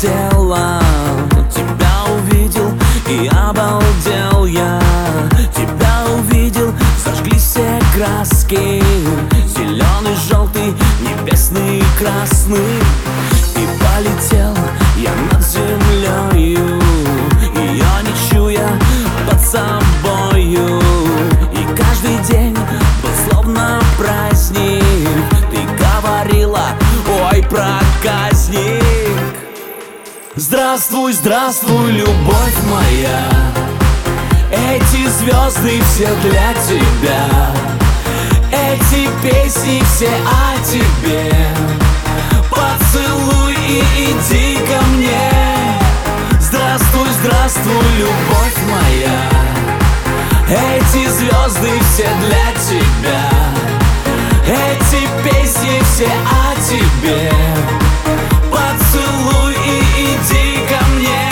полетела. Тебя увидел и обалдел я. Тебя увидел, зажглись все краски: зеленый, желтый, небесный, красный. И полетел я над землею, ее не чуя под собою. И каждый день был словно праздник. Ты говорила: ой, проказник. Здравствуй, здравствуй, любовь моя. Эти звезды все для тебя. Эти песни все о тебе. Поцелуй и иди ко мне. Здравствуй, здравствуй, любовь моя. Эти звезды все для тебя. Эти песни все о тебе. Поцелуй и иди ко мне.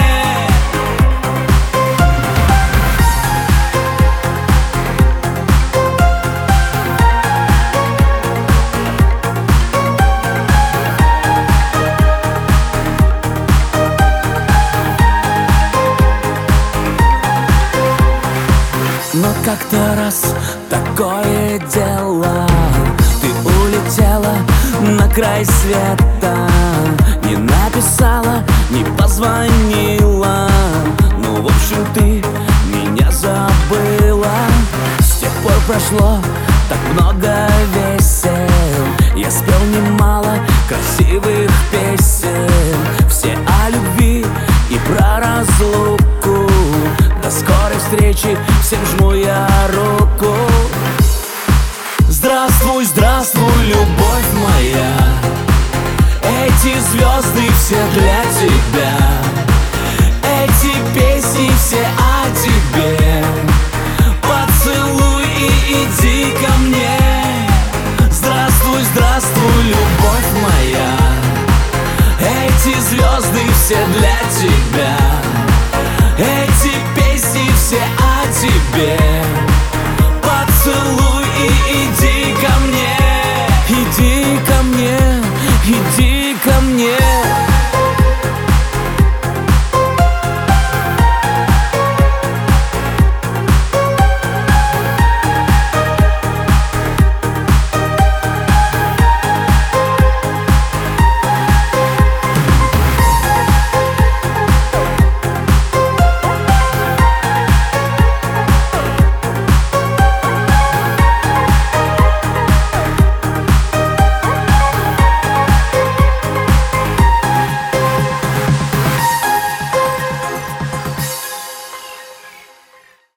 Но как-то раз такое дело: ты улетела на край света. Не написала, не позвонила. Ну, в общем, ты меня забыла. С тех пор прошло так много весел. Я спел немало красивых песен. Все о любви и про разлуку. До скорой встречи, всем жму я руку. Здравствуй, здравствуй, любовь моя. Эти звезды все для тебя.